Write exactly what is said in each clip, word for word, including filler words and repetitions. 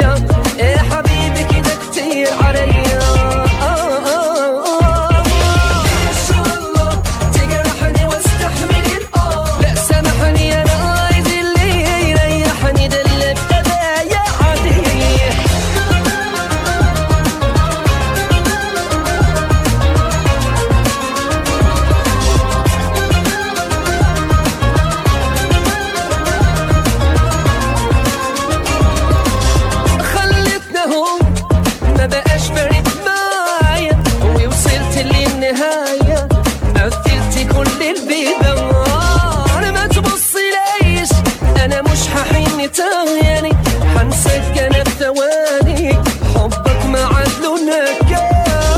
لا يا حبيبي كده كتير عليا. تجرحني واستحمل الآه، لا سامحني أنا عايز اللي يريحني، ده اللي ابتدى يعدي. ما بقاش فارق معايا ووصلت للنهاية، قفلت كل البيبان. ما تبصليش أنا مش هحن تاني، هنساك أنا بثواني، حبك ما عدله نكال.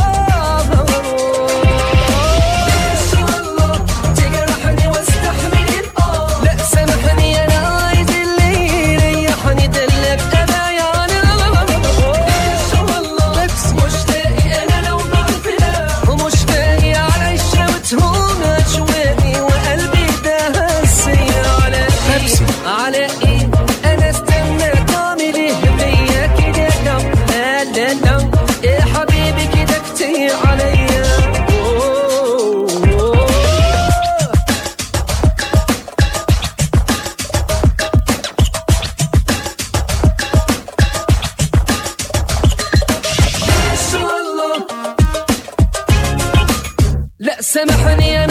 تجرحني واستحمل الآه، لا سامحني أنا عايز اللي يريحني، ده اللي ابتدى على ايه انا استنى تعمل ايه فيا كده. لا لا لا يا حبيبي كده كتير عليا. لا سامحني